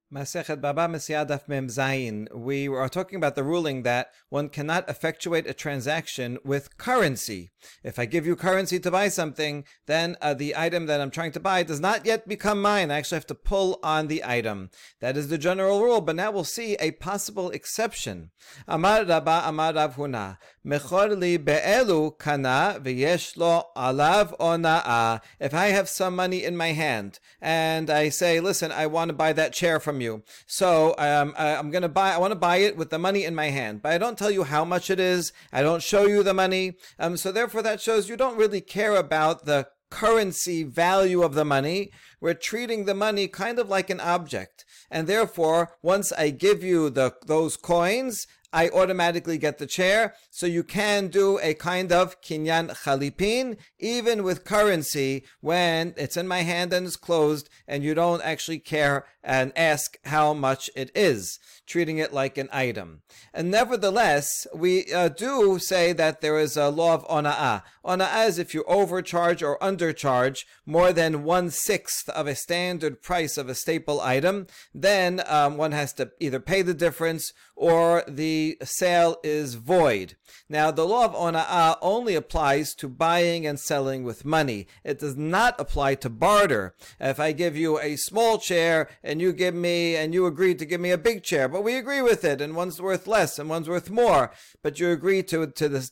Masechet Baba Mesiah Daf Mem Zayin. We are talking about the ruling that one cannot effectuate a transaction with currency. If I give you currency to buy something, then the item that I'm trying to buy does not yet become mine. I actually have to pull on the item. That is the general rule, but now we'll see a possible exception. Amar Rabba Amar Rav Huna Mechor li be'elu kana v'yesh lo alav ona'ah. If I have some money in my hand and I say, listen, I want to buy that chair from you. So I want to buy it with the money in my hand, but I don't tell you how much it is. I don't show you the money. So therefore that shows you don't really care about the currency value of the money. We're treating the money kind of like an object. And therefore, once I give you those coins, I automatically get the chair. So you can do a kind of kinyan chalipin, even with currency, when it's in my hand and it's closed, and you don't actually care and ask how much it is, treating it like an item. And nevertheless, we do say that there is a law of ona'ah. Ona'ah is if you overcharge or undercharge more than 1/6 of a standard price of a staple item, then one has to either pay the difference or the sale is void. Now, the law of ona'ah only applies to buying and selling with money. It does not apply to barter. If I give you a small chair and you agree to give me a big chair, but we agree with it, and one's worth less and one's worth more, but you agree to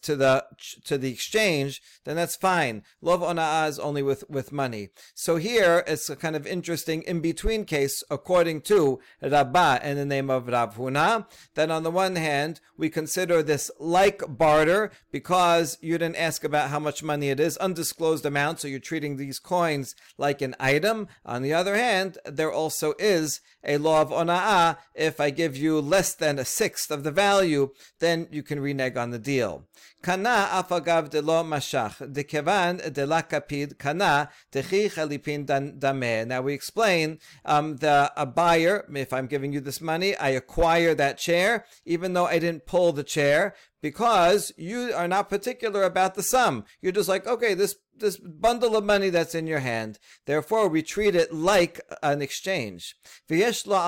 the exchange, then that's fine. Law of ona'ah is only with money. So here it's a kind of interesting in-between case according to Rabbah in the name of Rav Huna, that on the one hand we consider this like barter because you didn't ask about how much money it is, undisclosed amount, so you're treating these coins like an item. On the other hand, there also is a law of ona'ah. If I give you less than 1/6 of the value, then you can renege on the deal. Kana afagav de lo mashach dekevan de la kapid kana techi chalipin dameh. Now we explain a buyer, if I'm giving you this money, I acquire that chair, even though I didn't pull the chair, because you are not particular about the sum. You're just like, okay, this bundle of money that's in your hand. Therefore, we treat it like an exchange. On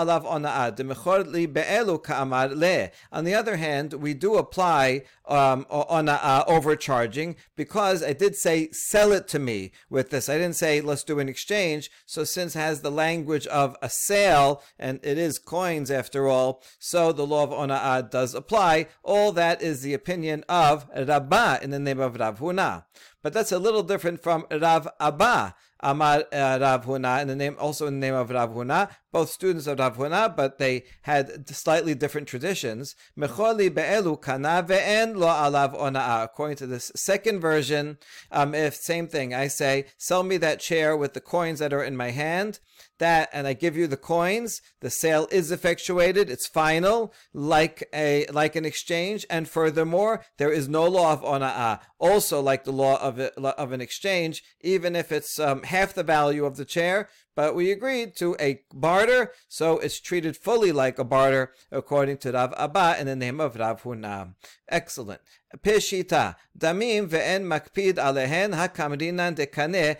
the other hand, we do apply ona'ah, overcharging, because I did say, sell it to me with this. I didn't say, let's do an exchange. So since it has the language of a sale, and it is coins after all, so the law of ona'ah does apply. All that is the opinion of Rabbah in the name of Rav Huna. But that's a little different from Rav Abba, Amar Rav Huna, in the name of Rav Huna, both students of Rav Huna, but they had slightly different traditions. Mecholi be'elu kana ve'en lo alav ona'ah. According to this second version, if same thing, I say, sell me that chair with the coins that are in my hand, and I give you the coins, the sale is effectuated, it's final, like an exchange, and furthermore, there is no law of ona'ah. Also, like the law of an exchange, even if it's half the value of the chair, but we agreed to a barter, so it's treated fully like a barter, according to Rav Abba in the name of Rav Huna. Excellent. Peshita damim ve'en makpid alehen hakamrinan dekane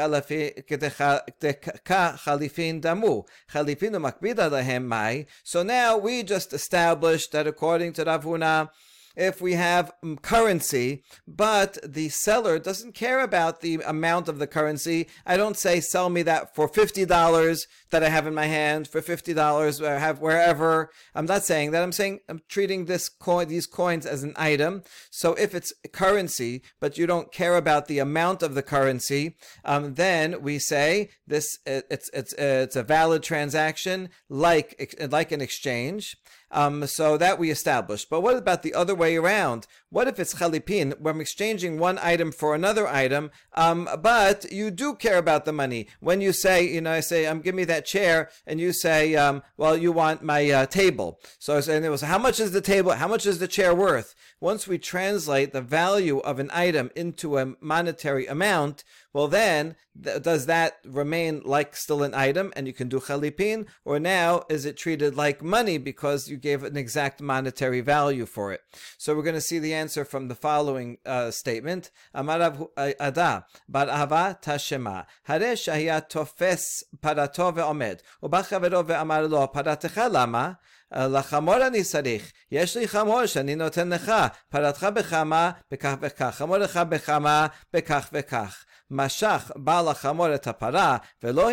ka chalifin damu chalifinu makpid alehem mai. So now we just established that according to Rav Huna, if we have currency, but the seller doesn't care about the amount of the currency, I don't say, sell me that for $50 that I have in my hand, for $50 I have wherever. I'm not saying that. I'm saying I'm treating these coins as an item. So if it's currency, but you don't care about the amount of the currency, then we say it's a valid transaction, like an exchange. So that we established. But what about the other way around? What if it's chalipin, where I'm exchanging one item for another item, but you do care about the money? When you say, I say, give me that chair, and you say, well, you want my table. So I say, how much is the table? How much is the chair worth? Once we translate the value of an item into a monetary amount, well then, does that remain like still an item and you can do chalipin? Or now, is it treated like money because you gave an exact monetary value for it? So we're going to see the answer from the following statement. Amar Rav Ada bar Ahava tashema hare shahia tofes parato ve'omed uba chavero ve'amar lo paratecha lama לחמור אני צריך, יש לי חמור שאני נותן לך, פרתך בחמה, בכך וכך, חמורך בחמה, בכך וכך. משך בעל החמור את הפרה, ולא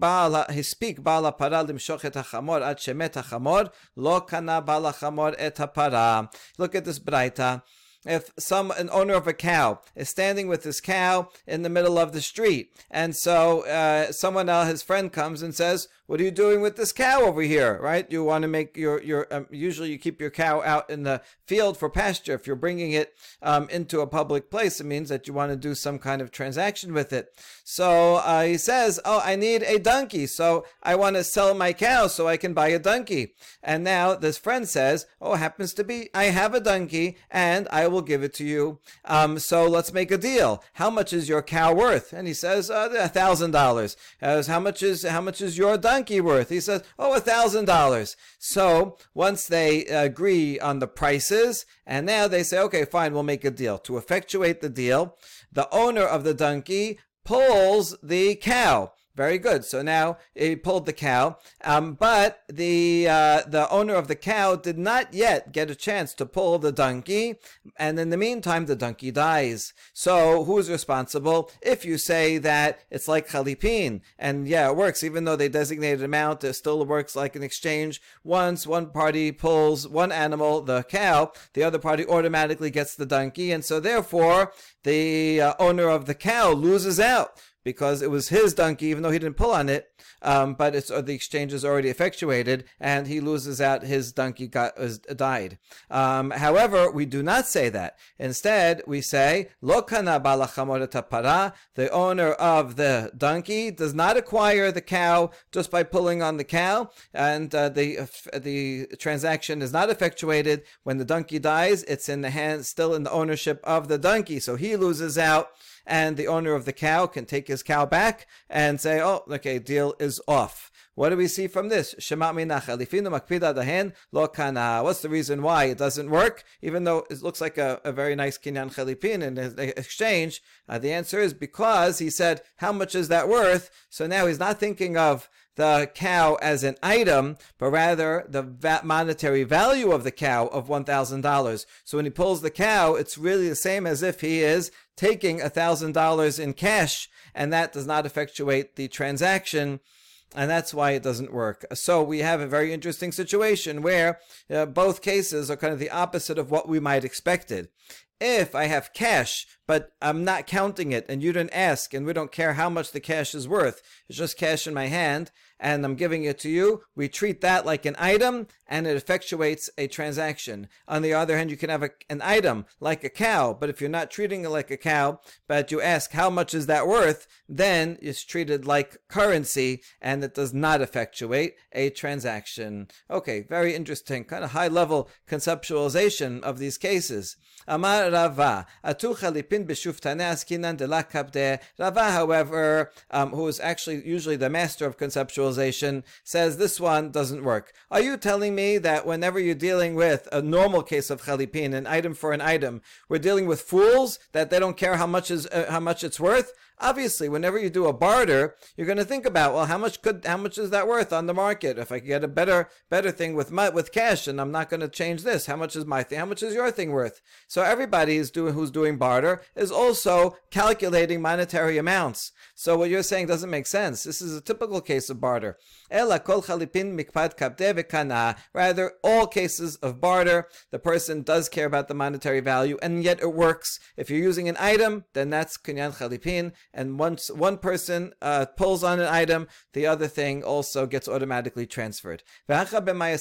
הספיק בעל הפרה למשוך את החמור עד שמת החמור, לא קנה בעל החמור את הפרה. Look at this braita. If an owner of a cow is standing with his cow in the middle of the street, and so someone else, his friend, comes and says, "What are you doing with this cow over here?" Right? You want to make your usually you keep your cow out in the field for pasture. If you're bringing it into a public place, it means that you want to do some kind of transaction with it. So he says, "Oh, I need a donkey, so I want to sell my cow so I can buy a donkey." And now this friend says, "Oh, happens to be I have a donkey and I will give it to you. So let's make a deal. How much is your cow worth?" And he says, $1,000. How much is your donkey worth? He says, $1,000. So once they agree on the prices, and now they say, okay, fine, we'll make a deal. To effectuate the deal, the owner of the donkey pulls the cow. Very good. So now he pulled the cow, but the owner of the cow did not yet get a chance to pull the donkey, and in the meantime, the donkey dies. So who's responsible? If you say that it's like chalipin, and yeah, it works, even though they designated amount, it still works like an exchange. Once one party pulls one animal, the cow, the other party automatically gets the donkey, and so therefore, the owner of the cow loses out, because it was his donkey, even though he didn't pull on it, but the exchange is already effectuated, and he loses out, his donkey died. However, we do not say that. Instead, we say, Lo kana bal hachamor et hapara, the owner of the donkey does not acquire the cow just by pulling on the cow, and the transaction is not effectuated. When the donkey dies, it's in the hands, still in the ownership of the donkey, so he loses out, and the owner of the cow can take his cow back and say, oh, okay, deal is off. What do we see from this? What's the reason why it doesn't work? Even though it looks like a very nice kinyan chalipin in the exchange, the answer is because he said, how much is that worth? So now he's not thinking of the cow as an item, but rather the monetary value of the cow of $1,000. So when he pulls the cow, it's really the same as if he is taking $1,000 in cash, and that does not effectuate the transaction, and that's why it doesn't work. So we have a very interesting situation where both cases are kind of the opposite of what we might expected. If I have cash, but I'm not counting it, and you didn't ask, and we don't care how much the cash is worth, it's just cash in my hand, and I'm giving it to you, we treat that like an item, and it effectuates a transaction. On the other hand, you can have an item like a cow, but if you're not treating it like a cow, but you ask how much is that worth, then it's treated like currency, and it does not effectuate a transaction. Okay, very interesting, kind of high-level conceptualization of these cases. Amar Rava, atu chalipin b'shuftane askinan de la kapde. Rava, however, who is actually usually the master of conceptualization, says this one doesn't work. Are you telling me that whenever you're dealing with a normal case of chalipin, an item for an item, we're dealing with fools, that they don't care how much it's worth? Obviously, whenever you do a barter, you're going to think about, well, how much is that worth on the market? If I could get a better thing with cash, and I'm not going to change this, how much is my thing? How much is your thing worth? So everybody who's doing barter is also calculating monetary amounts. So what you're saying doesn't make sense. This is a typical case of barter. Rather, all cases of barter, the person does care about the monetary value, and yet it works. If you're using an item, then that's kinyan chalipin. And once one person pulls on an item, the other thing also gets automatically transferred. And this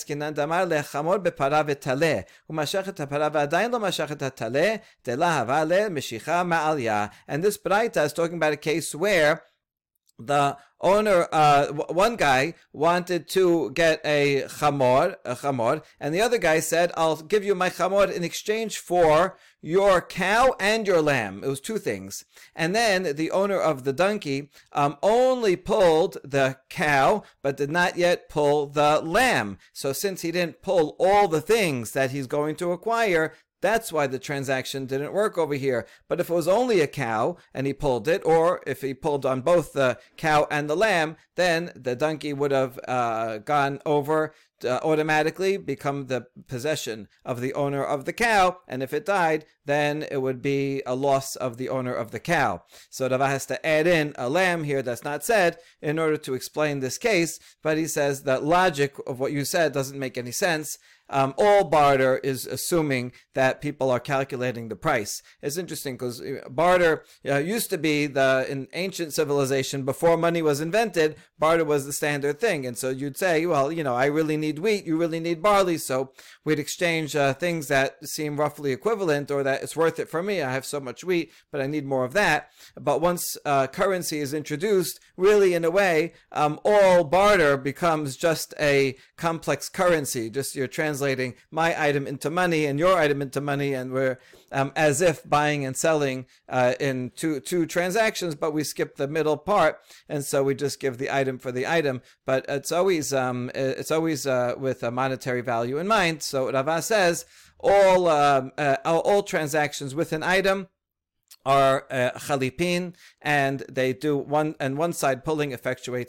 Braita is talking about a case where the owner, one guy wanted to get a chamor, and the other guy said, I'll give you my chamor in exchange for your cow and your lamb. It was two things. And then the owner of the donkey only pulled the cow, but did not yet pull the lamb. So since he didn't pull all the things that he's going to acquire, That's why the transaction didn't work over here. But if it was only a cow and he pulled it, or if he pulled on both the cow and the lamb, then the donkey would have gone over automatically, become the possession of the owner of the cow, and if it died, then it would be a loss of the owner of the cow. So Rava has to add in a lamb here that's not said in order to explain this case, but he says that logic of what you said doesn't make any sense. All barter is assuming that people are calculating the price. It's interesting because barter used to be in ancient civilization, before money was invented, barter was the standard thing. And so you'd say, well, I really need wheat, you really need barley, so we'd exchange things that seem roughly equivalent, or that it's worth it for me. I have so much wheat, but I need more of that. But once currency is introduced, really in a way, all barter becomes just a complex currency. Just you're translating my item into money and your item into money, and we're as if buying and selling in two transactions, but we skip the middle part, and so we just give the item for the item. But it's always with a monetary value in mind. So Rava says all transactions with an item are chalipin, and they do one side pulling effectuates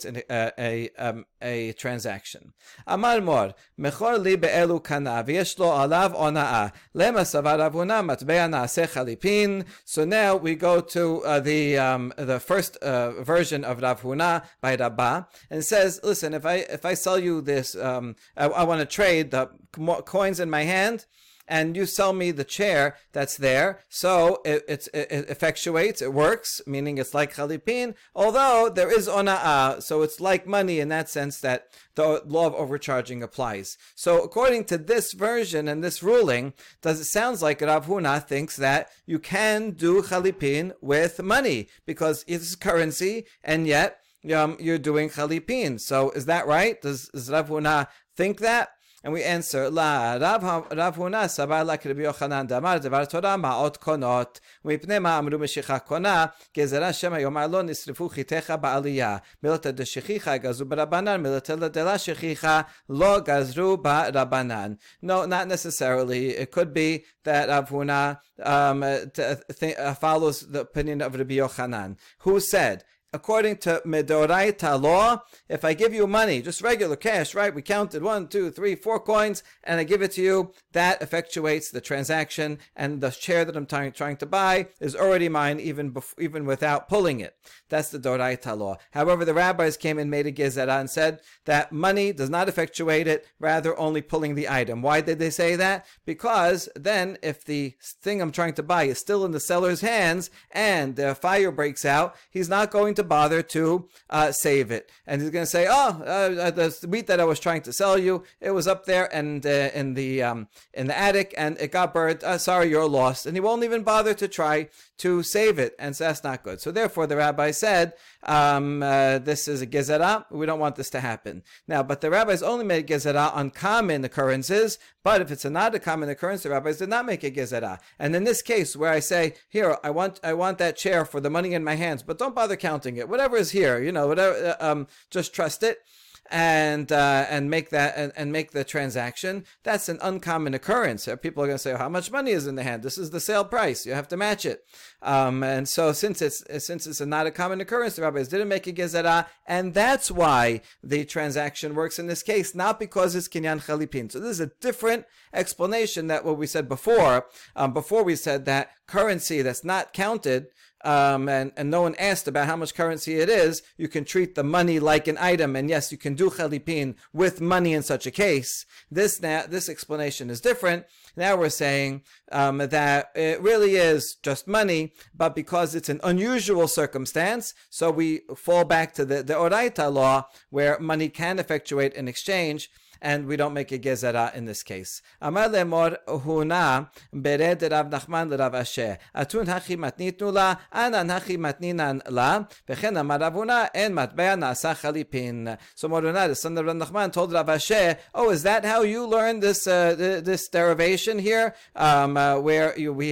a transaction. Amar Mor, mechor li be'elu kana v'yesh lo alav ona'a lema savar Rav Huna matbea na'aseh chalipin. So now we go to the first version of Rav Huna by Rabbah, and it says, listen, if I sell you this, I want to trade the coins in my hand, and you sell me the chair that's there, so it effectuates, it works, meaning it's like chalipin, although there is ona'ah, so it's like money in that sense that the law of overcharging applies. So according to this version and this ruling, it sounds like Rav Huna thinks that you can do chalipin with money, because it's currency, and yet you're doing chalipin. So is that right? Does Rav Huna think that? And we answer, La, Rav Huna sabar like Rabbi Yochanan damar devar Torah ma'ot konot mipnei ma amru meshicha kona gezerah shema yomar lo nisrifu chitecha ba'aliyah milata de shechicha gazu b'rabanan milata de la shechicha lo gazru ba'rabanan. No, not necessarily. It could be that Rav Huna follows the opinion of Rabbi Yochanan, who said, according to Medoraita law, if I give you money, just regular cash, right? We counted 1, 2, 3, 4 coins, and I give it to you, that effectuates the transaction, and the chair that I'm trying to buy is already mine, even without pulling it. That's the Doraita law. However, the rabbis came and made a gezerah and said that money does not effectuate it, rather only pulling the item. Why did they say that? Because then, if the thing I'm trying to buy is still in the seller's hands and the fire breaks out, he's not going to bother to save it, and he's going to say, the wheat that I was trying to sell you, it was up there and in the attic, and it got burned. Sorry, you're lost, and he won't even bother to try to save it, and so that's not good. So therefore, the rabbi said, this is a gezerah. We don't want this to happen. Now, but the rabbis only made gezerah on common occurrences. But if it's not a common occurrence, the rabbis did not make a gezerah. And in this case, where I say, here, I want that chair for the money in my hands, but don't bother counting it. Whatever is here, whatever, just trust it. And make that and make the transaction. That's an uncommon occurrence. People are going to say, how much money is in the hand? This is the sale price. You have to match it. And so since it's not a common occurrence, the rabbis didn't make a gezerah, and that's why the transaction works in this case, not because it's kinyan chalipin. So this is a different explanation than what we said before. Before we said that currency that's not counted, and no one asked about how much currency it is, you can treat the money like an item, and yes, you can do chalipin with money in such a case. This explanation is different. Now we're saying that it really is just money, but because it's an unusual circumstance, so we fall back to the Oraita law, where money can effectuate an exchange, and we don't make a gezerah in this case. Amar lemor Huna bered Rav Nachman l'Rav Asher atun hachi matnitnu la anan hachi matninan la v'chen amar Rav Huna en matbea na'asa chalipin. So Mor Huna, the son of Rav Nachman, told Rav Asher, oh, is that how you learned this derivation here, where we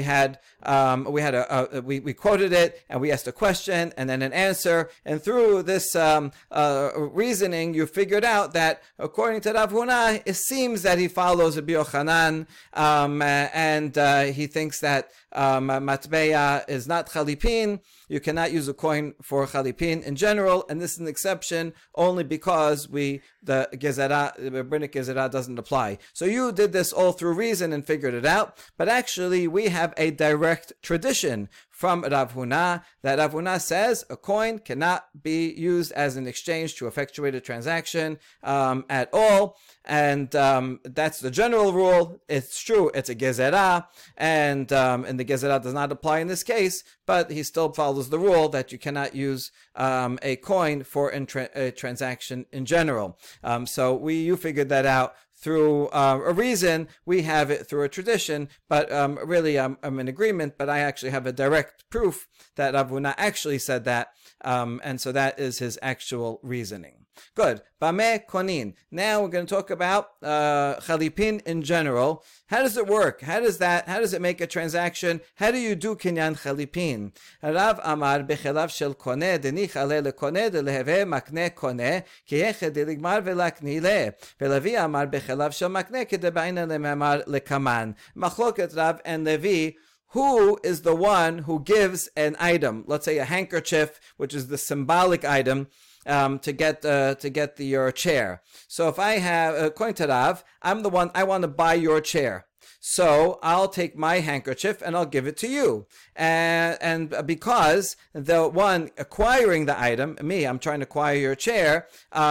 quoted it and we asked a question and then an answer, and through this reasoning you figured out that according to Rav Rav Huna, it seems that he follows Rabbi Yochanan, and he thinks that matbeya is not chalipin. You cannot use a coin for chalipin in general, and this is an exception only because the rabbinic gezerah doesn't apply. So you did this all through reason and figured it out, but actually we have a direct tradition from Rav Huna that Rav Huna says a coin cannot be used as an exchange to effectuate a transaction at all, and that's the general rule. It's true, it's a gezerah, and the gezerah does not apply in this case, but he still follows the rule that you cannot use a coin for a transaction in general. So you figured that out through a reason, we have it through a tradition, but really I'm in agreement, but I actually have a direct proof that Rav Huna actually said that, and so that is his actual reasoning. Good. Bameh konin. Now we're going to talk about chalipin in general. How does it work? How does it make a transaction? How do you do kinyan chalipin? Rav amar bechelav shel koneh deni chale lekoneh deleheve makneh koneh kiyeched deligmar velakni le. Velavi amar bechelav shel makneh kedebaina lemamar lekaman. Machloket Rav and Levi. Who is the one who gives an item? Let's say a handkerchief, which is the symbolic item, to get your chair. So if I have a coin to Rav, I'm the one, I want to buy your chair. So I'll take my handkerchief and I'll give it to you. And because the one acquiring the item, me, I'm trying to acquire your chair,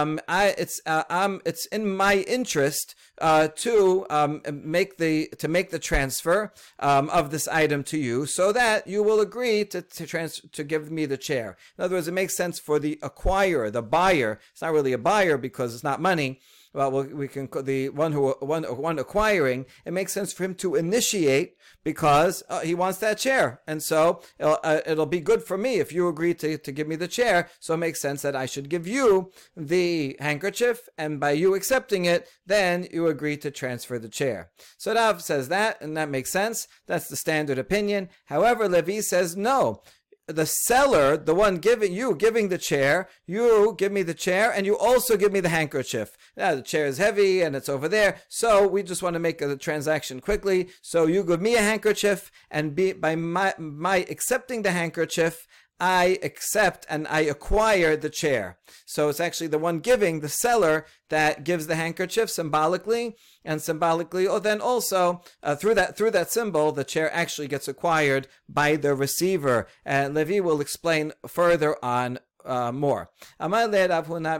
it's in my interest to make the transfer of this item to you, so that you will agree to give me the chair. In other words, it makes sense for the acquirer, the buyer. It's not really a buyer because it's not money. Well, we can the one acquiring. It makes sense for him to initiate because he wants that chair, and so it'll be good for me if you agree to give me the chair. So it makes sense that I should give you the handkerchief, and by you accepting it, then you agree to transfer the chair. So Rav says that, and that makes sense. That's the standard opinion. However, Levi says no. The seller, the one giving the chair, you give me the chair and you also give me the handkerchief. Now the chair is heavy and it's over there, so we just want to make the transaction quickly. So you give me a handkerchief, and by my accepting the handkerchief, I accept and I acquire the chair. So it's actually the one giving, the seller, that gives the handkerchief symbolically, and symbolically, or then also through that symbol, the chair actually gets acquired by the receiver. And Levi will explain further on more. Amar le Rav Huna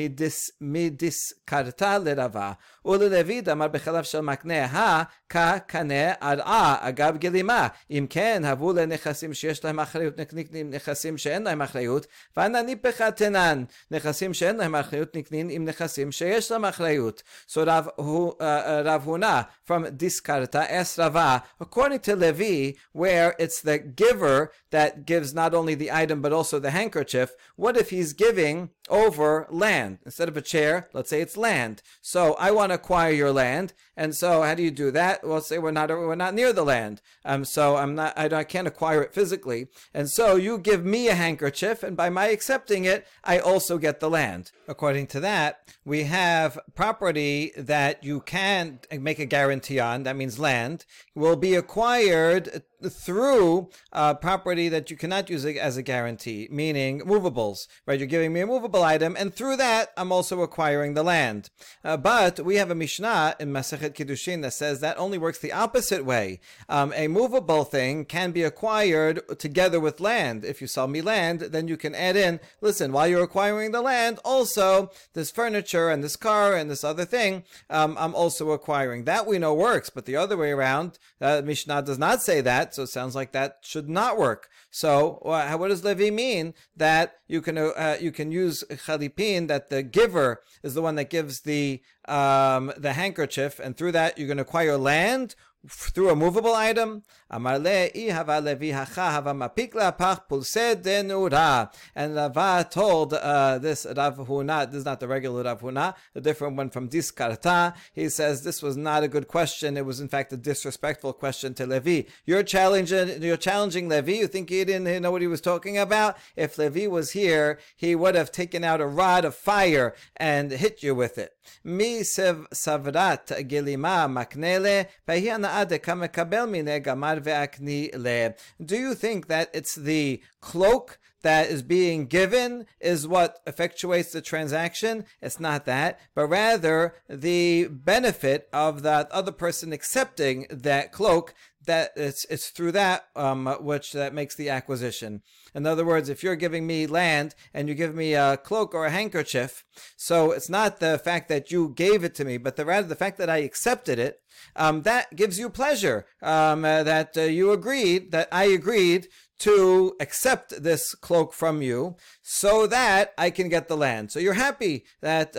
midis karta le Rava. Ule Levi amar bechalav shel makneh ha ka kaneh ar'a agav gelima. Im ken havu le nechasim sheyesh lahem achrayut niknin nechasim she'en lahem achrayut. V'ana nipecha tenan nechasim she'en lahem achrayut niknin im nechasim sheyesh lahem achrayut. So Rav Huna from diskarta asked Rava, according to Levi, where it's the giver that gives not only the item but also the handkerchief, what if he's giving over land? Instead of a chair, let's say it's land. So I want to acquire your land, and so how do you do that? Well, say we're not near the land, so I can't acquire it physically, and so you give me a handkerchief, and by my accepting it, I also get the land. According to that, we have property that you can make a guarantee on. That means land will be acquired through property that you cannot use as a guarantee, meaning movables, right? You're giving me a movable item, and through that, I'm also acquiring the land. But we have a Mishnah in Masechet Kiddushin that says that only works the opposite way. A movable thing can be acquired together with land. If you sell me land, then you can add in, listen, while you're acquiring the land, also this furniture and this car and this other thing, I'm also acquiring. That we know works, but the other way around, Mishnah does not say that. So it sounds like that should not work. So what does Levi mean that you can use chalipin, that the giver is the one that gives the handkerchief, and through that you're going to acquire land through a movable item? And Rava told this Rav Huna, this is not the regular Rav Huna, the different one from Diskarta. He says this was not a good question. It was in fact a disrespectful question to Levi. You're challenging Levi. You think he didn't know what he was talking about? If Levi was here, he would have taken out a rod of fire and hit you with it. Mi savrat gilima maknele pahianaade kamekabel mine gamar ve'akni le. Do you think that it's the cloak that is being given is what effectuates the transaction? It's not that, but rather the benefit of that other person accepting that cloak, that it's through that which that makes the acquisition. In other words, if you're giving me land and you give me a cloak or a handkerchief, so it's not the fact that you gave it to me, but rather the fact that I accepted it, that gives you pleasure, that you agreed, that I agreed to accept this cloak from you so that I can get the land. So you're happy that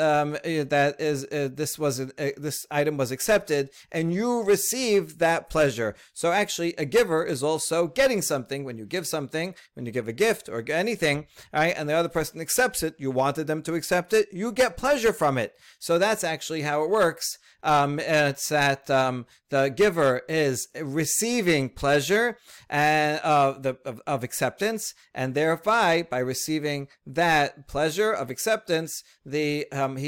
this item was accepted and you received that pleasure. So actually a giver is also getting something. When you give something, when you give a gift or anything, right, and the other person accepts it, you wanted them to accept it, you get pleasure from it. So that's actually how it works. It's that the giver is receiving pleasure of acceptance, and thereby by receiving that pleasure of acceptance, the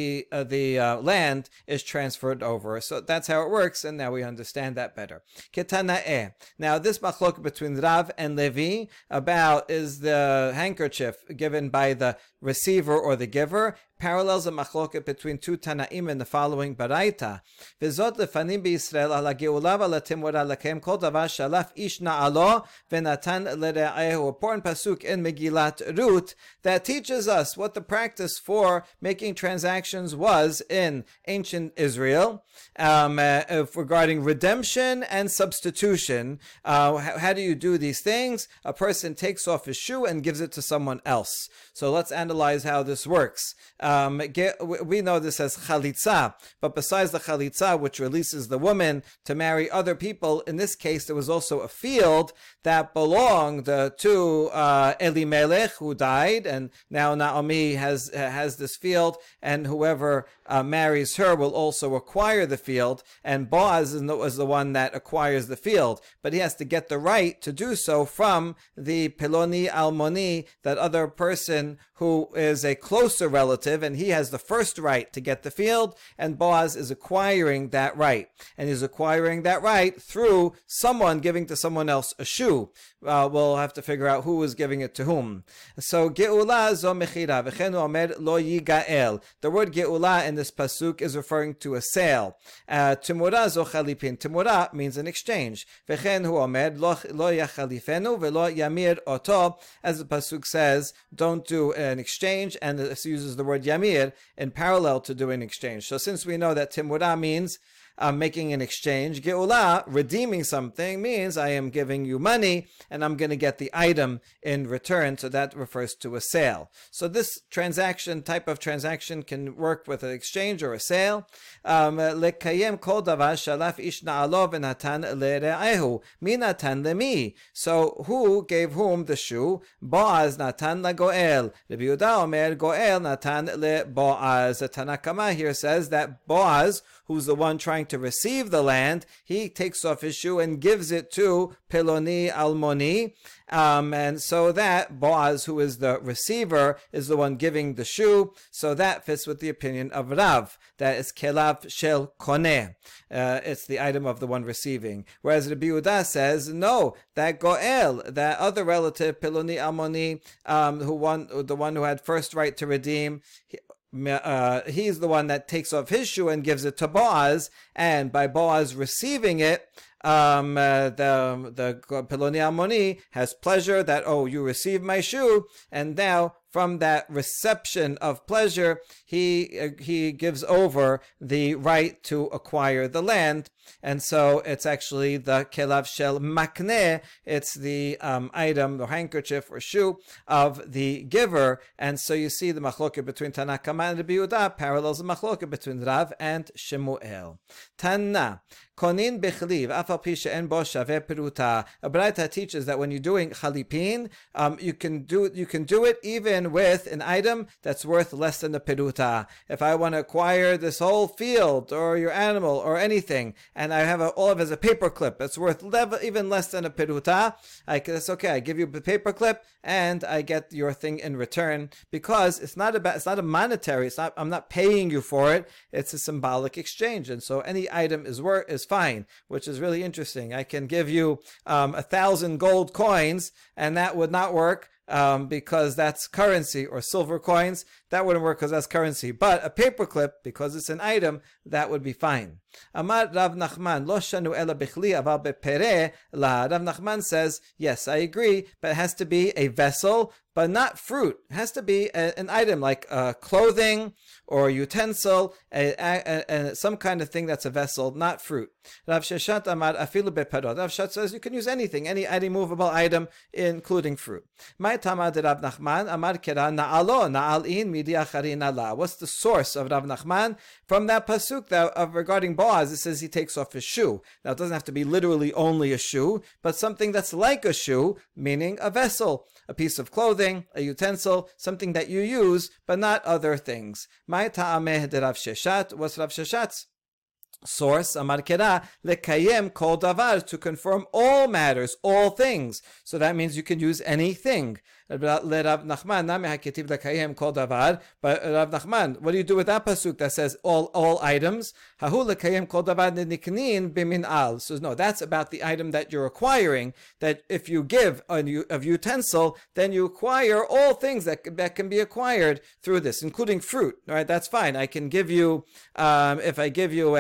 land is transferred over. So that's how it works, and now we understand that better. Ketana'eh. Now this machlok between Rav and Levi about is the handkerchief given by the receiver or the giver parallels a machloket between two Tanaim in the following Baraita. V'zot lefanim b'Yisrael ala geula v'latimura lakem kol davar shalaf ish na'alo v'natan l're'ehu. Important pasuk in Megillat Ruth that teaches us what the practice for making transactions was in ancient Israel regarding redemption and substitution. How do you do these things? A person takes off his shoe and gives it to someone else. So let's analyze how this works. We know this as chalitza, but besides the chalitza, which releases the woman to marry other people, in this case there was also a field that belonged to Elimelech, who died, and now Naomi has this field, and whoever marries her will also acquire the field, and Boaz is the one that acquires the field, but he has to get the right to do so from the Peloni Almoni, that other person who is a closer relative, and he has the first right to get the field, and Boaz is acquiring that right. And he's acquiring that right through someone giving to someone else a shoe. We'll have to figure out who is giving it to whom. So, Geula zo mechira, v'chen omer lo yigael. The word Geula in this pasuk is referring to a sale. Timura zo chalipin. Timura means an exchange. V'chen hu omer lo yachalifenu v'lo yamir oto. As the pasuk says, don't do an exchange, and it uses the word yamir in parallel to doing exchange. So since we know that timura means making an exchange, geula, redeeming something, means I am giving you money and I'm going to get the item in return. So that refers to a sale. So this type of transaction can work with an exchange or a sale. Lekayem kol davar shalaf ish na'alo v'natan le're'ehu. Mi natan le'mi. So who gave whom the shoe? Boaz natan lagoel. Rabbi Yehuda omer goel natan le'boaz. The Tanna Kama here says that Boaz, who's the one trying to receive the land, he takes off his shoe and gives it to Peloni Almoni. And so that Boaz, who is the receiver, is the one giving the shoe. So that fits with the opinion of Rav, that is kelav shel koneh. It's the item of the one receiving. Whereas Rabbi Yehuda says, no, that Goel, that other relative, Peloni Almoni, the one who had first right to redeem, he's the one that takes off his shoe and gives it to Boaz, and by Boaz receiving it, the Peloni Almoni has pleasure that, oh, you received my shoe, and now from that reception of pleasure, he gives over the right to acquire the land. And so it's actually the kelav shel makneh, it's the item, the handkerchief or shoe of the giver. And so you see the machloket between Tanna Kama and Rabbi Yehuda parallels the machloket between Rav and Shemuel. Tanna, konin bechliv, af Braita teaches that when you're doing chalipin, you can do it even with an item that's worth less than the peruta. If I want to acquire this whole field or your animal or anything, and I have all of it as a paper clip that's worth even less than a peruta, that's okay. I give you the paper clip and I get your thing in return, because it's not a monetary. I'm not paying you for it. It's a symbolic exchange, and so any item is fine, which is really interesting. I can give you 1,000 gold coins, and that would not work. Because that's currency, or silver coins, that wouldn't work because that's currency. But a paperclip, because it's an item, that would be fine. Amar Rav Nachman, lo shanu ela bichli aval bepere la. Rav Nachman says, yes, I agree, but it has to be a vessel, but not fruit. It has to be an item like clothing or utensil, some kind of thing that's a vessel, not fruit. Rav Sheshat Amar afilu beperot. Rav Sheshat says you can use anything, any movable item, including fruit. My Tamar de Rav Nachman Amar kera na'alo na'alin midi achari na'ala. What's the source of Rav Nachman? From that pasuk regarding Boaz, it says he takes off his shoe. Now it doesn't have to be literally only a shoe, but something that's like a shoe, meaning a vessel, a piece of clothing, a utensil, something that you use, but not other things. My ta'ameh de Rav Sheshat. What's Rav Sheshat's source? Amar kera lekayem kol davar, to confirm all matters, all things. So that means you can use anything. Rav Nachman, nami haketiv lekayem kol davar. But Rav Nachman, what do you do with that pasuk that says all items? Hahu lekayem kol davar niknin bimin al. So no, that's about the item that you're acquiring. That if you give a utensil, then you acquire all things that can be acquired through this, including fruit. All right, that's fine. I can give you, if I give you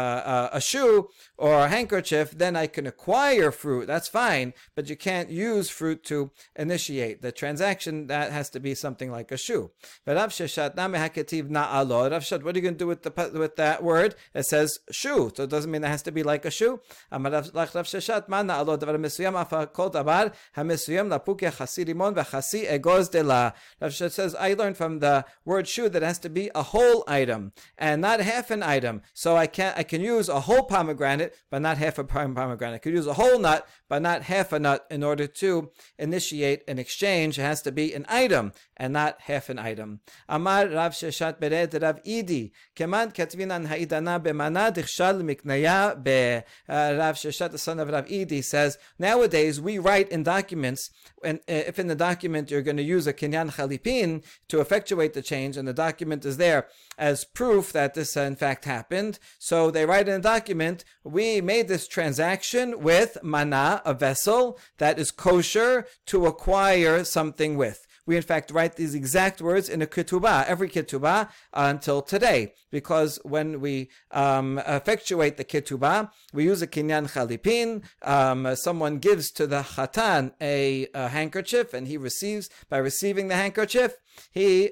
a shoe or a handkerchief, then I can acquire fruit. That's fine, but you can't use fruit to initiate the transaction. That has to be something like a shoe. But Rav Sheshat, nami haketiv na'alo. Rav Sheshat, what are you going to do with that word? It says shoe, so it doesn't mean it has to be like a shoe. Amar Rav Sheshat, ma na'alo davar mesuyam afa kol davar hamesuyam lapuke chasi rimon v'chasi egoz de la. Rav Sheshat says, I learned from the word shoe that it has to be a whole item and not half an item. So I can use a whole pomegranate, but not half a pomegranate. I could use a whole nut, but not half a nut in order to initiate an exchange. It has to be an item and not half an item. Amar Rav Sheshat bered Rav Idi keman katvinan haidana bemana dichshal miknaya be. Rav Sheshat, the son of Rav Idi, says nowadays we write in documents, and if in the document you're going to use a kinyan chalipin to effectuate the change, and the document is there as proof that this in fact happened, so they write in a document, we made this transaction with mana, a vessel that is kosher to acquire something with. We in fact write these exact words in a ketubah, every ketubah until today, because when we effectuate the ketubah, we use a kinyan chalipin. Someone gives to the chatan a handkerchief, and he receives, by receiving the handkerchief, he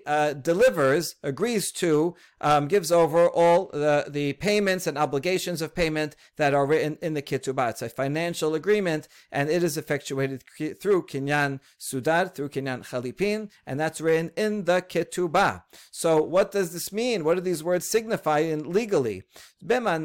agrees to, gives over all the payments and obligations of payment that are written in the ketubah. It's a financial agreement, and it is effectuated through kinyan sudar, through kinyan chalipin, and that's written in the ketubah. So what does this mean? What do these words signify legally? So when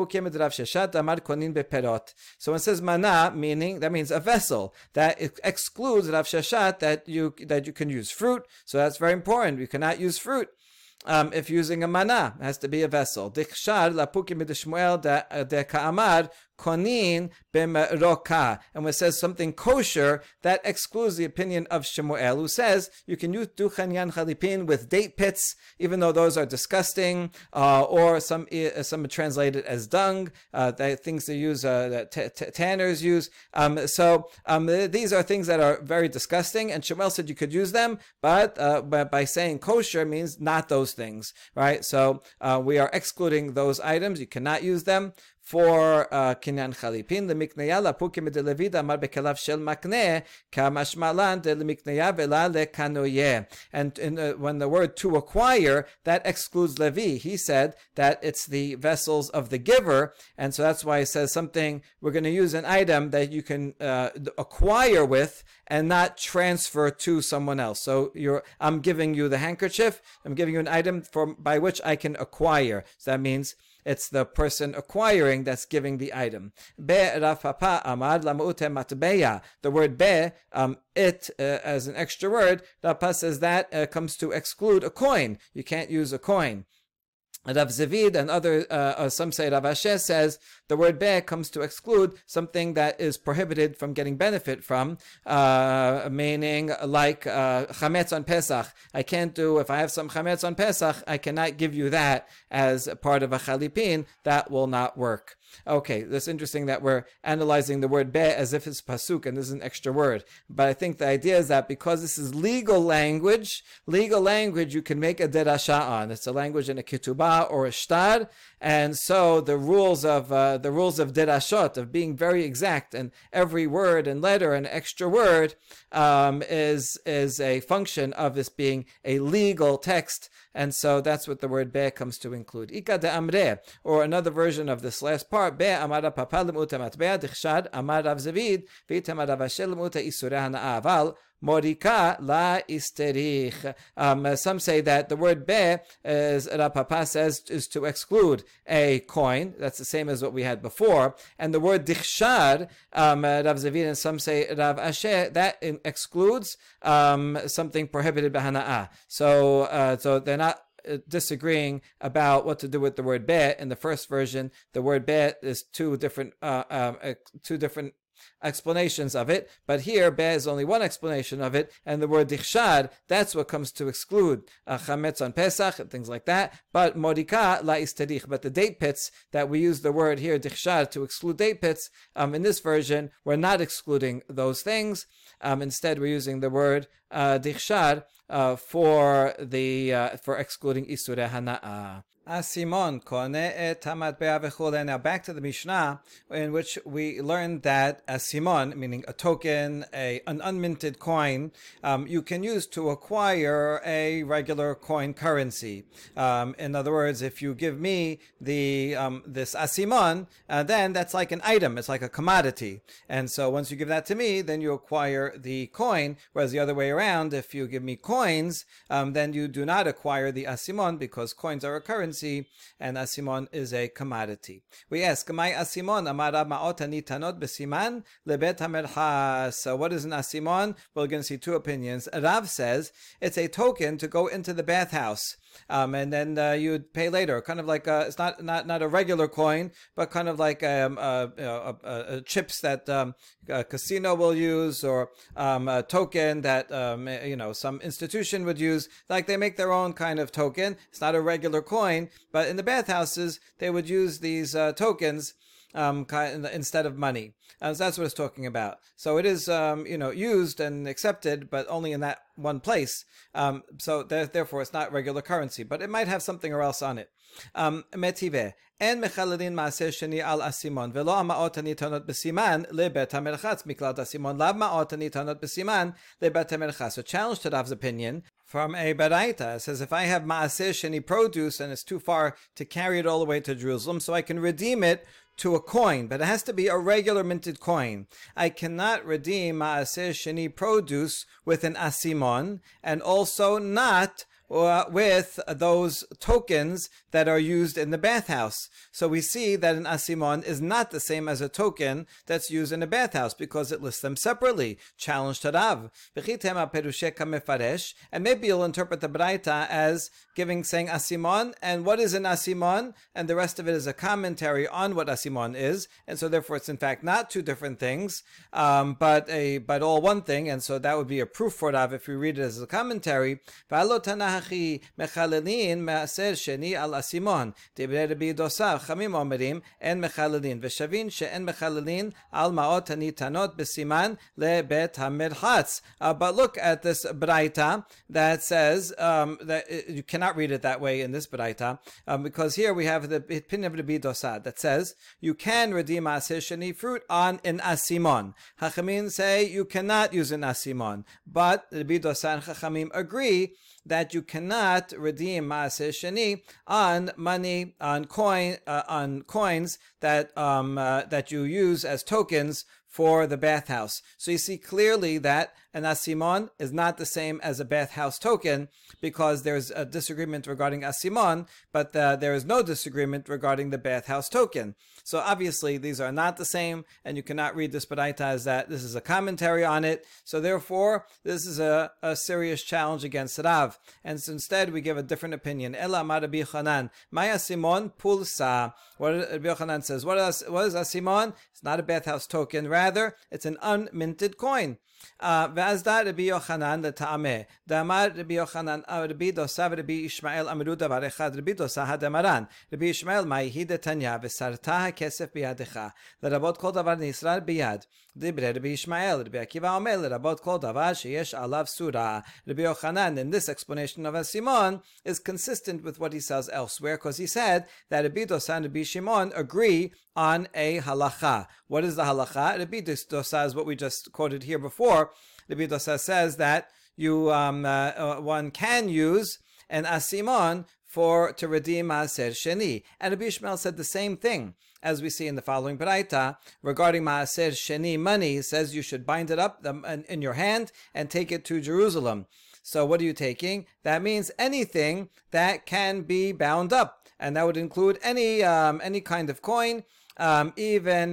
it says mana, meaning that means a vessel, that excludes Rav Sheshat that you can use fruit. So that's very important. You cannot use fruit. If using a mana, it has to be a vessel. Dichshar lapukim b'dishmuel de ka'amar konin b'meroka. And when it says something kosher, that excludes the opinion of Shemuel, who says you can use duchanyan chalipin with date pits, even though those are disgusting, or some translate it as dung, things they use, that tanners use. These are things that are very disgusting, and Shemuel said you could use them, but by saying kosher means not those things, right? So we are excluding those items. You cannot use them for kinyan chalipin. Lemikneya lapukim de levida amar bekalav shel makneh kamashmalan de lemikneya vela lekanoye. And when the word to acquire, that excludes Levi. He said that it's the vessels of the giver, and so that's why he says something, we're going to use an item that you can acquire with and not transfer to someone else. So I'm giving you the handkerchief, I'm giving you an item by which I can acquire. So that means It's the person acquiring that's giving the item. Be Rav Papa amar lamute matbeya. The word be, it as an extra word, Rav Papa says that comes to exclude a coin. You can't use a coin. Rav Zavid and other, some say Rav Asher says the word be comes to exclude something that is prohibited from getting benefit from, meaning like chametz on Pesach. I can't do, if I have some chametz on Pesach, I cannot give you that as a part of a chalipin. That will not work. Okay, that's interesting that we're analyzing the word be as if it's pasuk and this is an extra word. But I think the idea is that because this is legal language you can make a derasha on. It's a language in a ketubah or a shtar, and so the rules of derashot, of being very exact, and every word and letter and extra word is a function of this being a legal text. And so that's what the word be comes to include. Ika de amre, or another version of this last part, be amara papa lemuta matbea dichshad amar Rav Zavid v'itam Rav Asher lemuta isurei hana'a aval morika la isterich. Some say that the word be, as Rav Papa says, is to exclude a coin. That's the same as what we had before. And the word dichshad, Rav Zavid and some say Rav Asher, that excludes something prohibited b'hana'ah. So they're not disagreeing about what to do with the word be. In the first version, the word be is two different explanations of it, but here be is only one explanation of it, and the word dichshad, that's what comes to exclude chametz on Pesach and things like that. But morika la isterich, but the date pits that we use the word here dichshad to exclude date pits, in this version we're not excluding those things. Instead, we're using the word dichshad for excluding isurei hana'ah. Asimon kone et hamatbea v'chule. Now back to the Mishnah, in which we learned that asimon, meaning a token, an unminted coin, you can use to acquire a regular coin currency. In other words, if you give me this asimon, then that's like an item. It's like a commodity. And so once you give that to me, then you acquire the coin. Whereas the other way around, if you give me coins, then you do not acquire the asimon, because coins are a currency and asimon is a commodity. We ask, "Mai asimon amara ma'ot anitanot besiman lebet hamelchas." So what is an asimon? We're going to see two opinions. Rav says it's a token to go into the bathhouse, and then you'd pay later. Kind of like it's not a regular coin, but kind of like chips that a casino will use, or a token that some institution would use. Like they make their own kind of token. It's not a regular coin, but in the bathhouses they would use these tokens instead of money. So that's what it's talking about. So it is used and accepted, but only in that one place. So therefore it's not regular currency, but it might have something else on it. Metive en mechaladin maaser sheni al asimon velo amaot anitanot besiman lebet hamelchas miklad asimon lav maot anitanot besiman lebet hamelchas. So challenge to Rav's opinion from a baraita. It says, if I have maaser sheni produce and it's too far to carry it all the way to Jerusalem, so I can redeem it to a coin, but it has to be a regular minted coin. I cannot redeem maaser sheni produce with an asimon, and also not with those tokens that are used in the bathhouse. So we see that an asimon is not the same as a token that's used in a bathhouse, because it lists them separately. Challenge to Rav. And maybe you'll interpret the Braita as saying asimon, and what is an asimon? And the rest of it is a commentary on what asimon is, and so therefore it's in fact not two different things, but all one thing, and so that would be a proof for Rav if we read it as a commentary. Mechalelin maaser sheni al asimon. Divrei Rabbi Dosav chamim omerim en mechalelin v'shavin she'en mechalelin al maot hanitanot besiman lebet hamelchatz. But look at this braita that says that you cannot read it that way in this braita, because here we have the opinion of Rabbi Dosav that says you can redeem maaser sheni fruit on an asimon. Chachamim say you cannot use an asimon, but Rabbi Dosav and Chachamim agree that you cannot redeem maaser sheni on money, on coins that you use as tokens for the bathhouse. So you see clearly that an asimon is not the same as a bathhouse token, because there's a disagreement regarding asimon, but there is no disagreement regarding the bathhouse token. So obviously these are not the same, and you cannot read this baraita as that this is a commentary on it. So therefore, this is a serious challenge against Rav. And so instead we give a different opinion. Ela amar Rabbi Yochanan, my asimon pulsa. What Rabbi Yochanan says, what is asimon? It's not a bathhouse token, rather it's an unminted coin. V'azda Rabbi Yochanan l'ta'ameh. Da'amar Rabbi Yochanan Rabbi Dosa v'Rabbi Ishmael amru davar echad. Rabbi Dosa hadamaran. Rabbi Ishmael ma'hi detanya v'sarta ha'kesef biyadecha. L'rabot kol davar nisrar biyad. Dibre Rabbi Ishmael. Rabbi Akiva omer l'rabot kol davar sheyesh alav surah. Rabbi Yochanan, in this explanation of asimon, is consistent with what he says elsewhere, because he said that Rabbi Dosa and Rabbi Shimon agree on a halacha. What is the halacha? Rabbi Dosa is what we just quoted here before. Rabbi Dosa says that one can use an asimon to redeem maaser sheni. And Rabbi Ishmael said the same thing, as we see in the following baraita regarding maaser sheni money. He says you should bind it up in your hand and take it to Jerusalem. So what are you taking? That means anything that can be bound up, and that would include any kind of coin, even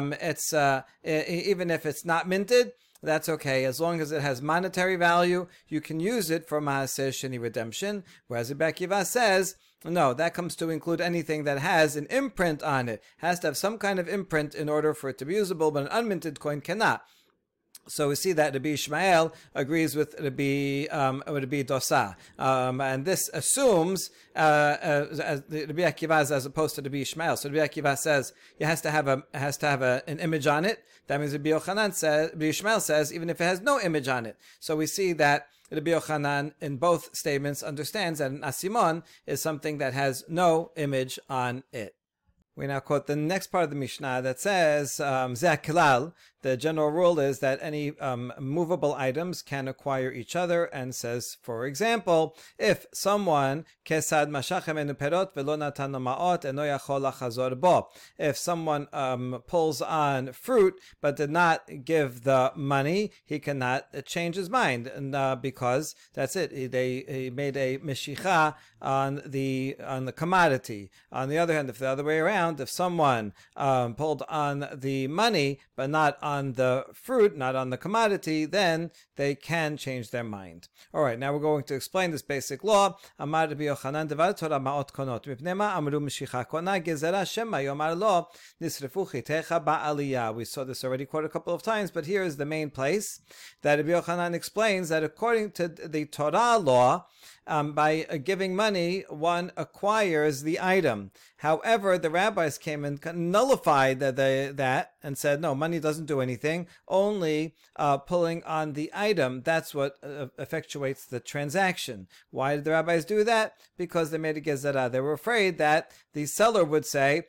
if it's not minted. That's okay, as long as it has monetary value. You can use it for maaser sheni redemption. Whereas Rabbi Akiva says, no, that comes to include anything that has an imprint on it. It has to have some kind of imprint in order for it to be usable, but an unminted coin cannot. So we see that Rabbi Ishmael agrees with Rabbi Dosa, and this assumes Rabbi Akiva as opposed to Rabbi Ishmael. So Rabbi Akiva says it has to have an image on it. That means Rabbi Ishmael says even if it has no image on it. So we see that Rabbi Yochanan in both statements understands that an asimon is something that has no image on it. We now quote the next part of the Mishnah that says, Zeh klal, the general rule is that any movable items can acquire each other, and says, for example, if someone kesad mashachem enu perot velo natan ma'ot eno yachol lachazor bo. If someone pulls on fruit but did not give the money, he cannot change his mind, and because that's it. He made a meshicha on the commodity. On the other hand, if the other way around, if someone pulled on the money but not on the fruit, not on the commodity, then they can change their mind. All right, now we're going to explain this basic law. Amar Rabbi Yochanan devar Torah ma'ot konot mipnei ma amru meshicha kona gezerah shema yomar lo nisrefu chitecha ba'aliyah. We saw this already quoted a couple of times, but here is the main place that Rabbi Yochanan explains that according to the Torah law, by giving money, one acquires the item. However, the rabbis came and nullified that and said, no, money doesn't do anything. Only pulling on the item, that's what effectuates the transaction. Why did the rabbis do that? Because they made a gezerah. They were afraid that the seller would say,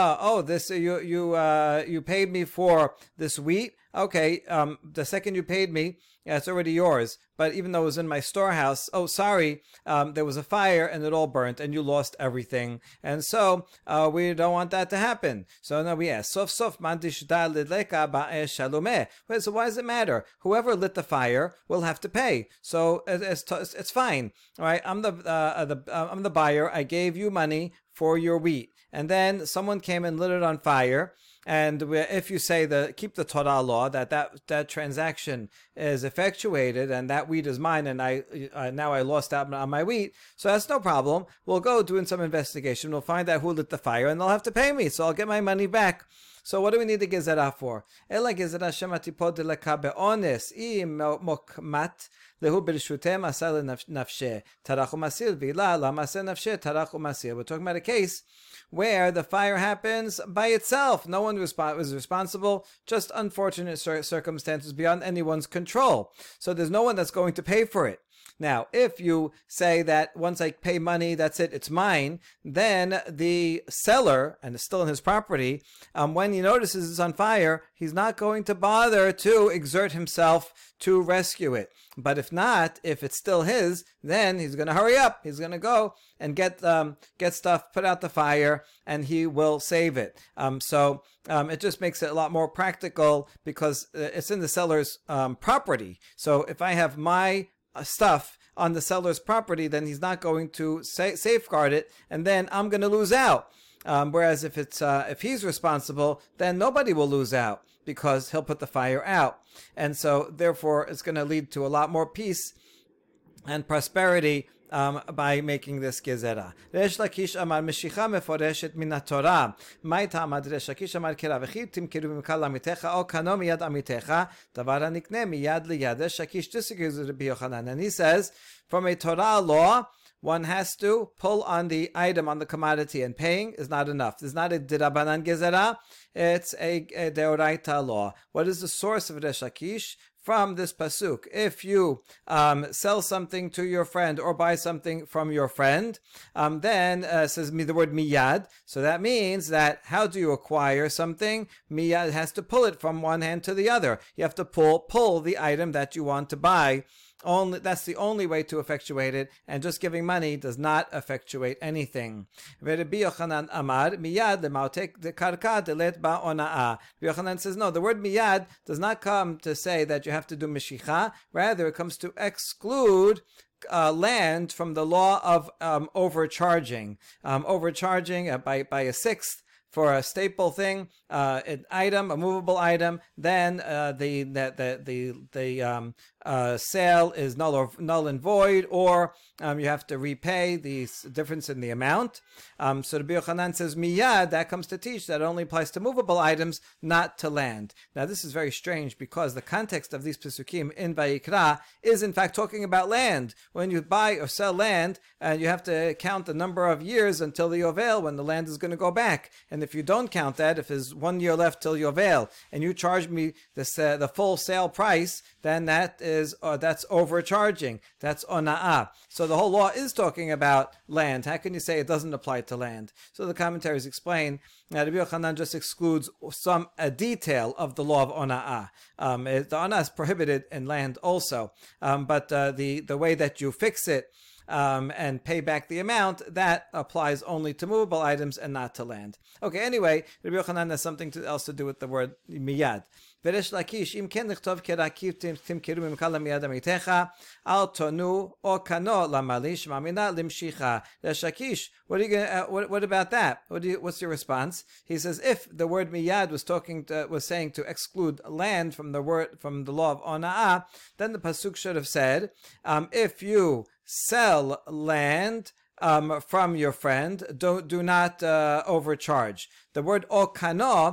you paid me for this wheat. Okay, the second you paid me, it's already yours. But even though it was in my storehouse, there was a fire and it all burnt and you lost everything. And so we don't want that to happen. So now we ask, so why does it matter? Whoever lit the fire will have to pay. So it's fine. All right, I'm the buyer. I gave you money for your wheat, and then someone came and lit it on fire. And if you say keep the Torah law that transaction is effectuated and that wheat is mine, and now I lost out on my wheat, so that's no problem. We'll go doing some investigation. We'll find out who lit the fire, and they'll have to pay me, so I'll get my money back. So what do we need the gezerah for? Ela gezerah shematipod deleka be'ones im mokmat lehu b'rishutem asal nafshe tarach u'masir v'ila la'maseh nafshe tarach u'masir. We're talking about a case where the fire happens by itself. No one was responsible, just unfortunate circumstances beyond anyone's control. So there's no one that's going to pay for it. Now, if you say that once I pay money, that's it, it's mine, then the seller, and it's still in his property, when he notices it's on fire, he's not going to bother to exert himself to rescue it. But if not, if it's still his, then he's going to hurry up. He's going to go and get stuff, put out the fire, and he will save it. So it just makes it a lot more practical because it's in the seller's property. So if I have my stuff on the seller's property, then he's not going to safeguard it, and then I'm going to lose out. Whereas if he's responsible, then nobody will lose out because he'll put the fire out. And so therefore it's going to lead to a lot more peace and prosperity by making this gezerah. Resh Lakish amar meshicha meforeshet min haTorah. Mai ta'amad Resh Lakish amar kera v'chi timkeru mimkal amitecha o kano miyad amitecha davar hanikne miyad liyad. Resh Lakish disagrees with Rabbi Yochanan, and he says from a Torah law, one has to pull on the item, on the commodity, and paying is not enough. There's not a dirabanan gezerah, it's a deoraita law. What is the source of Resh Lakish? From this pasuk. If you sell something to your friend or buy something from your friend, then says the word miyad. So that means that how do you acquire something? Miyad has to pull it from one hand to the other. You have to pull the item that you want to buy. That's the only way to effectuate it, and just giving money does not effectuate anything. Rabbi Yochanan amar miyad lemautek de karka delet ba onaa. Rabbi Yochanan says no, the word miyad does not come to say that you have to do meshicha. Rather, it comes to exclude land from the law of overcharging. Overcharging by a sixth for a staple thing, an item, a movable item, then the sale is null and void, or you have to repay the difference in the amount. So Rabbi Yochanan says miyad, that comes to teach that it only applies to movable items, not to land. Now this is very strange because the context of these pesukim in Vayikra is in fact talking about land. When you buy or sell land, you have to count the number of years until the Yovel, when the land is going to go back. And if you don't count that, if there's 1 year left till Yovel, and you charge me the full sale price, then that's overcharging. That's ona'ah. So the whole law is talking about land. How can you say it doesn't apply to land? So the commentaries explain that Rabbi Yochanan just excludes a detail of the law of ona'ah. The ona'ah is prohibited in land also, but the way that you fix it and pay back the amount, that applies only to movable items and not to land. Okay, anyway, Rabbi Yochanan has something else to do with the word miyad. Veresh Lakish, im ken lichtov kerakiv timkeru mimkal miyad amitecha al tonu o kano lamalish mamina limshicha. Resh Lakish, what about that? What's your response? He says if the word miyad was saying to exclude land from the law of ona'ah, then the pasuk should have said, if you sell land from your friend, do not overcharge. The word o kano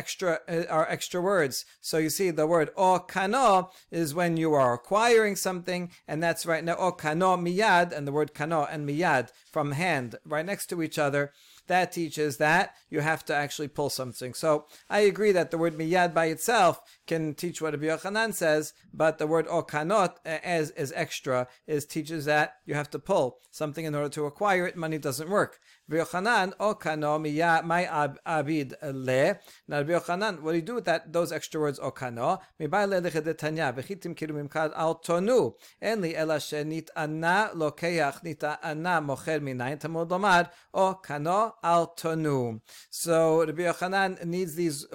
are extra words. So you see, the word o kano is when you are acquiring something, and that's right now o kano miyad, and the word kano and miyad from hand right next to each other. That teaches that you have to actually pull something. So I agree that the word miyad by itself can teach what Rabbi Yochanan says, but the word okanot as extra teaches that you have to pull something in order to acquire it. Money doesn't work. Rabbi Yochanan okano miyad my abid le. Now Rabbi Yochanan, what do you do with those extra words okano? Mibay le lechetanya v'chitim kiru mimkad al tonu enli ela shenit anna lokeach nita anna mocher minayin tamud lomad okano al tonu. So Rabbi Yochanan needs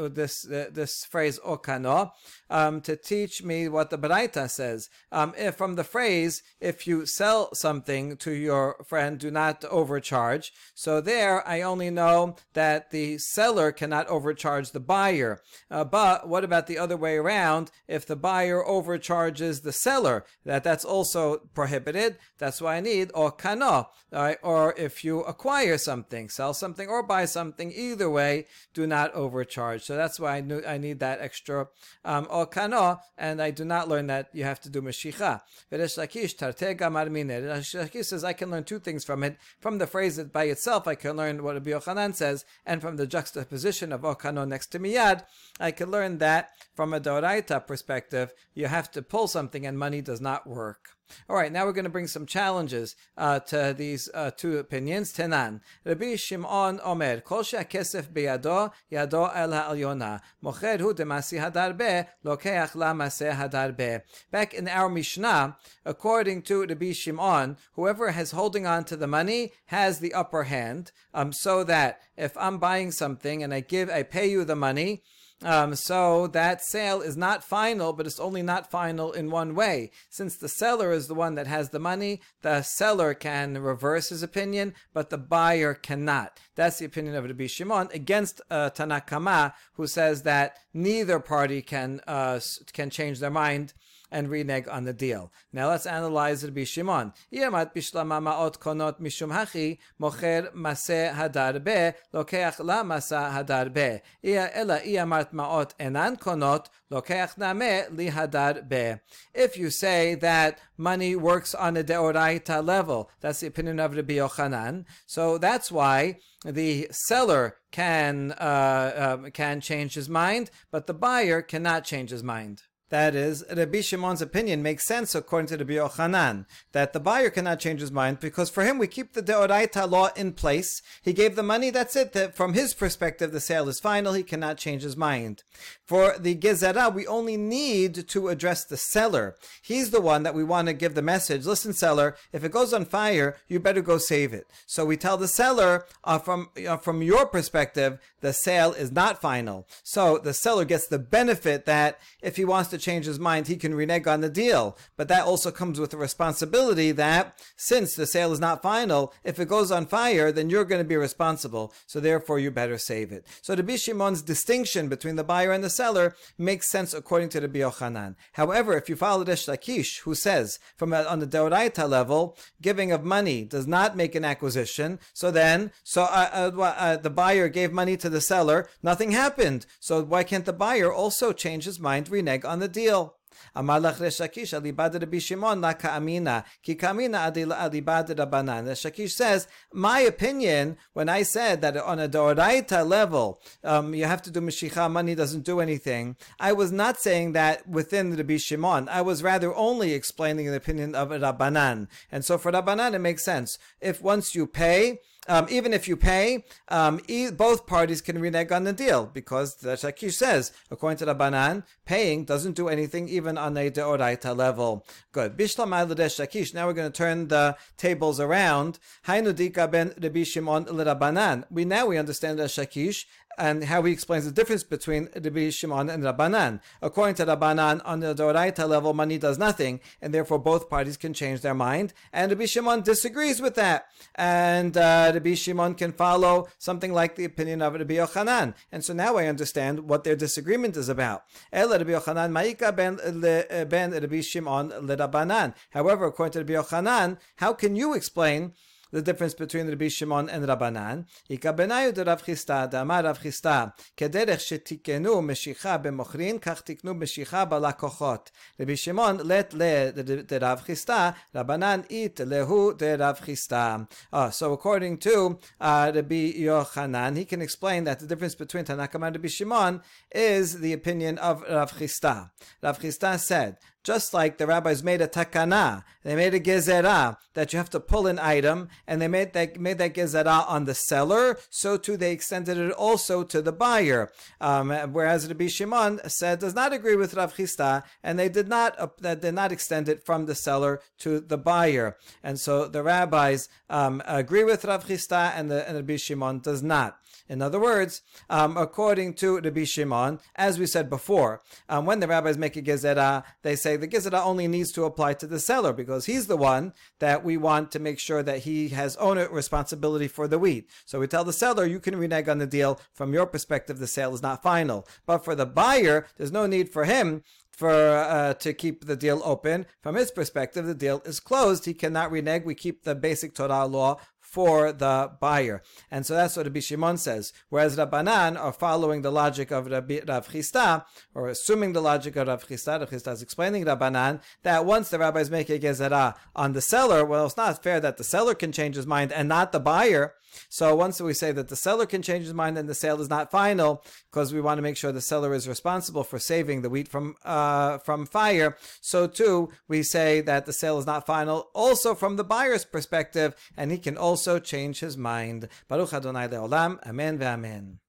this phrase okano to teach me what the Baraita says. If from the phrase, if you sell something to your friend, do not overcharge. So there, I only know that the seller cannot overcharge the buyer. But what about the other way around? If the buyer overcharges the seller, that's also prohibited. That's why I need okano. Or if you acquire something, sell something or buy something, either way, do not overcharge. So that's why I need that extra okano, and I do not learn that you have to do meshicha. Resh Lakish tarte gamar mine. Resh Lakish says I can learn two things from it. From the phrase that by itself, I can learn what Rabbi Yochanan says, and from the juxtaposition of okano next to miyad, I can learn that from a doraita perspective, you have to pull something and money does not work. All right, now we're going to bring some challenges to these two opinions. Tenan, Rabbi Shimon Omer, Kol she'akesef beyado, yado el ha'alyona, mocher hu demasi hadarbe, lokeach la maseh hadarbe. Back in our Mishnah, according to Rabbi Shimon, whoever is holding on to the money has the upper hand, so that if I'm buying something and I pay you the money, so that sale is not final, but it's only not final in one way. Since the seller is the one that has the money, the seller can reverse his opinion, but the buyer cannot. That's the opinion of Rabbi Shimon against Tanna Kama, who says that neither party can change their mind and renege on the deal. Now let's analyze Rabbi Shimon. Iamat bishlama ma'ot konot mishum hachi mocher maseh hadarbe lokeach la masa hadarbe. Ia ela iamat ma'ot enan konot lokeach name li hadarbe. If you say that money works on a deoraita level, that's the opinion of Rabbi Yochanan. So that's why the seller can change his mind, but the buyer cannot change his mind. That is, Rabbi Shimon's opinion makes sense according to Rabbi Yochanan, that the buyer cannot change his mind because for him we keep the Deoraita law in place. He gave the money, that's it. That from his perspective, the sale is final. He cannot change his mind. For the Gezerah, we only need to address the seller. He's the one that we want to give the message. Listen, seller, if it goes on fire, you better go save it. So we tell the seller, from your perspective, the sale is not final. So the seller gets the benefit that if he wants to change his mind, he can renege on the deal. But that also comes with the responsibility that since the sale is not final, if it goes on fire, then you're going to be responsible. So therefore, you better save it. So Rabbi Shimon's distinction between the buyer and the seller makes sense according to Rabbi Yochanan. However, if you follow Resh Lakish, who says on the Deoraita level, giving of money does not make an acquisition, so then the buyer gave money to the seller, nothing happened. So why can't the buyer also change his mind, renege on the deal? Amar lach Resh Lakish alibad Rabbi Shimon la ka'amina ki ka'amina alibad Rabbanan. Resh Lakish says, my opinion, when I said that on a Doraita level you have to do Meshicha, money doesn't do anything, I was not saying that within Rabbi Shimon. I was rather only explaining the opinion of Rabbanan. And so for Rabbanan it makes sense. If once you pay, even if you pay, both parties can renege on the deal because the Shakish says, according to Rabbanan, paying doesn't do anything even on a deoraita level. Good. Bishlam al-Resh Lakish. Now we're going to turn the tables around. Hainu dika ben Rabbi Shimon l'Rabbanan. We understand the Shakish and how he explains the difference between Rabbi Shimon and Rabbanan. According to Rabbanan, on the Doraita level, money does nothing, and therefore both parties can change their mind. And Rabbi Shimon disagrees with that. And Rabbi Shimon can follow something like the opinion of Rabbi Yochanan. And so now I understand what their disagreement is about. Ela Rabbi Yochanan ma'ika ben Rabbi Shimon l'Rabbanan. However, according to Rabbi Yochanan, how can you explain the difference between Rabbi Shimon and Rabbanan? Ika benayu de Rav Chisda, de Amar Rav Chisda, kederech shetikenu meshicha b'mochrin, kach tiknu meshicha b'lakochot. Rabbi Shimon let le de Rav Chisda, Rabbanan it lehu de Rav Chisda. So according to Rabbi Yochanan, he can explain that the difference between Tanna Kama and Rabbi Shimon is the opinion of Rav Chisda. Rav Chisda said, just like the rabbis made a takana, they made a gezerah that you have to pull an item, and they made that gezerah on the seller, so too they extended it also to the buyer. Whereas Rabbi Shimon does not agree with Rav Chisda, and they did not extend it from the seller to the buyer. And so the rabbis agree with Rav Chisda, and Rabbi Shimon does not. In other words, according to Rabbi Shimon, as we said before, when the rabbis make a gezerah, they say the gezerah only needs to apply to the seller because he's the one that we want to make sure that he has owner responsibility for the wheat. So we tell the seller, you can renege on the deal. From your perspective, the sale is not final. But for the buyer, there's no need for him to keep the deal open. From his perspective, the deal is closed. He cannot renege. We keep the basic Torah law for the buyer. And so that's what Rabbi Shimon says. Whereas Rabbanan are following the logic of Rav Chisda, or assuming the logic of Rav Chisda. Rav Chisda is explaining Rabbanan that once the rabbis make a gezerah on the seller, well, it's not fair that the seller can change his mind and not the buyer. So once we say that the seller can change his mind and the sale is not final, because we want to make sure the seller is responsible for saving the wheat from fire, so too we say that the sale is not final also from the buyer's perspective, and he can also change his mind. Baruch Adonai Le'olam. Amen ve'amen.